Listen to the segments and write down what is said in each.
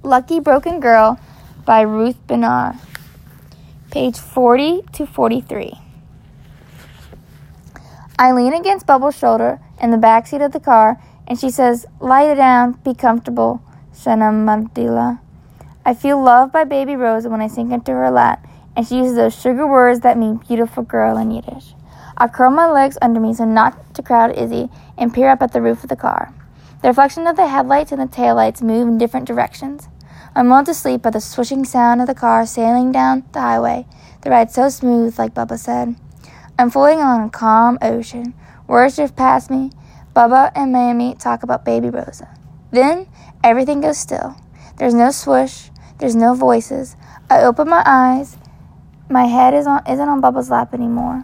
Lucky Broken Girl by Ruth Benar. Page 40 to 43. I lean against Bubble's shoulder in the backseat of the car, and she says, "Lie down, be comfortable, Shana Madila." I feel loved by baby Rosa when I sink into her lap, and she uses those sugar words that mean beautiful girl in Yiddish. I curl my legs under me so not to crowd Izzy and peer up at the roof of the car. The reflection of the headlights and the taillights move in different directions. I'm lulled to sleep by the swishing sound of the car sailing down the highway, the ride so smooth, like Bubba said. I'm floating on a calm ocean. Words drift past me. Bubba and Mammy talk about baby Rosa. Then, everything goes still. There's no swoosh. There's no voices. I open my eyes. My head isn't on Bubba's lap anymore.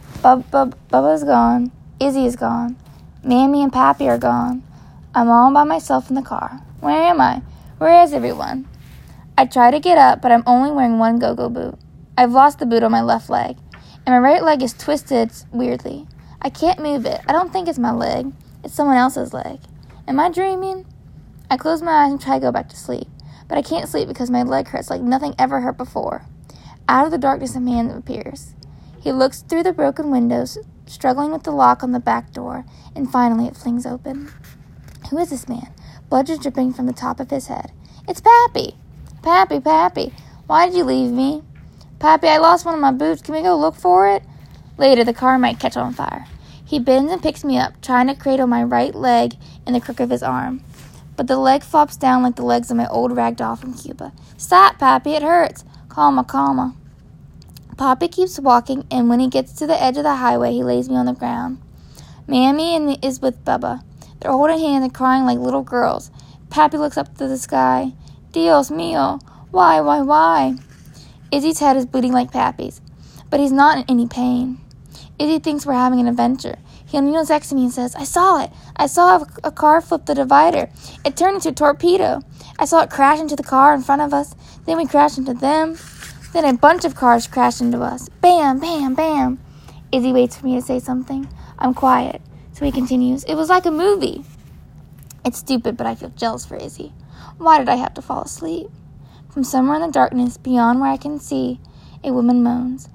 Bubba's gone. Izzy is gone. Mammy and Pappy are gone. I'm all by myself in the car. Where am I? Where is everyone? I try to get up, but I'm only wearing one go-go boot. I've lost the boot on my left leg, and my right leg is twisted weirdly. I can't move it. I don't think it's my leg. It's someone else's leg. Am I dreaming? I close my eyes and try to go back to sleep, but I can't sleep because my leg hurts like nothing ever hurt before. Out of the darkness, a man appears. He looks through the broken windows, struggling with the lock on the back door, and finally it flings open. Who is this man? Blood is dripping from the top of his head. It's Pappy! Pappy! Why did you leave me? Pappy, I lost one of my boots. Can we go look for it? Later, the car might catch on fire. He bends and picks me up, trying to cradle my right leg in the crook of his arm. But the leg flops down like the legs of my old rag doll from Cuba. Stop, Pappy, it hurts. Calma. Pappy keeps walking, and when he gets to the edge of the highway, he lays me on the ground. Mammy is with Bubba. They're holding hands and crying like little girls. Pappy looks up to the sky. Dios mío, why? Izzy's head is bleeding like Pappy's, but he's not in any pain. Izzy thinks we're having an adventure. He kneels next to me and says, I saw it. I saw a car flip the divider. It turned into a torpedo. I saw it crash into the car in front of us. Then we crashed into them. Then a bunch of cars crashed into us. Bam, bam, bam. Izzy waits for me to say something. I'm quiet. So he continues, it was like a movie. It's stupid, but I feel jealous for Izzy. Why did I have to fall asleep? From somewhere in the darkness, beyond where I can see, a woman moans.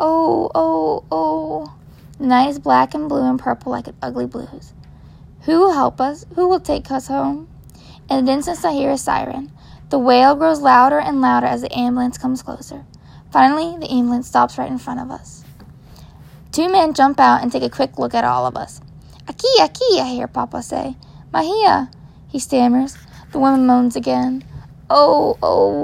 Oh. The night is black and blue and purple like an ugly blues. Who will help us? Who will take us home? In an instant, I hear a siren. The wail grows louder and louder as the ambulance comes closer. Finally, the ambulance stops right in front of us. Two men jump out and take a quick look at all of us. Aquí, I hear Papa say. Mahia, he stammers. The woman moans again. Oh.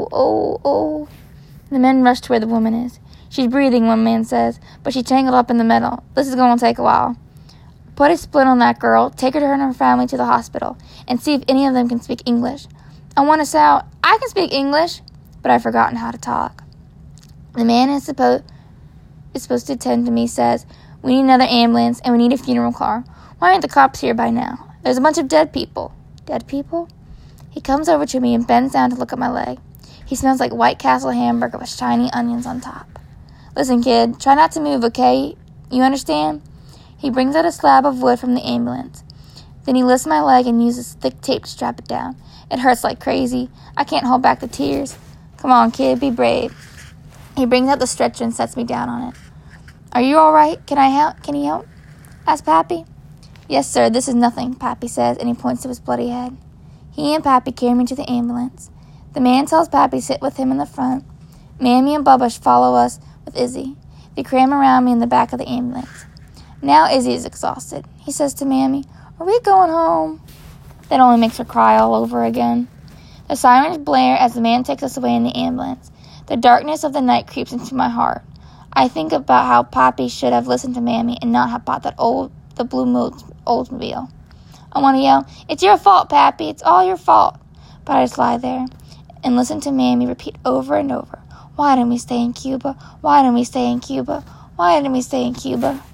The men rush to where the woman is. She's breathing, one man says, but she's tangled up in the metal. This is going to take a while. Put a splint on that girl, take her and her family to the hospital, and see if any of them can speak English. I want to shout, I can speak English, but I've forgotten how to talk. The man is supposed to attend to me says, we need another ambulance and we need a funeral car. Why aren't the cops here by now? There's a bunch of dead people. Dead people? He comes over to me and bends down to look at my leg. He smells like White Castle hamburger with shiny onions on top. Listen, kid, try not to move, okay? You understand? He brings out a slab of wood from the ambulance. Then he lifts my leg and uses thick tape to strap it down. It hurts like crazy. I can't hold back the tears. Come on, kid, be brave. He brings out the stretcher and sets me down on it. Are you all right? Can I help? Can he help? Asked Pappy. Yes, sir, this is nothing, Pappy says, and he points to his bloody head. He and Pappy carry me to the ambulance. The man tells Pappy to sit with him in the front. Mammy and Bubba follow us with Izzy. They cram around me in the back of the ambulance. Now Izzy is exhausted. He says to Mammy, are we going home? That only makes her cry all over again. The sirens blare as the man takes us away in the ambulance. The darkness of the night creeps into my heart. I think about how Pappy should have listened to Mammy and not have bought the blue Oldsmobile. I want to yell, it's your fault, Pappy, it's all your fault. But I just lie there and listen to Mammy repeat over and over, why didn't we stay in Cuba? Why didn't we stay in Cuba? Why didn't we stay in Cuba?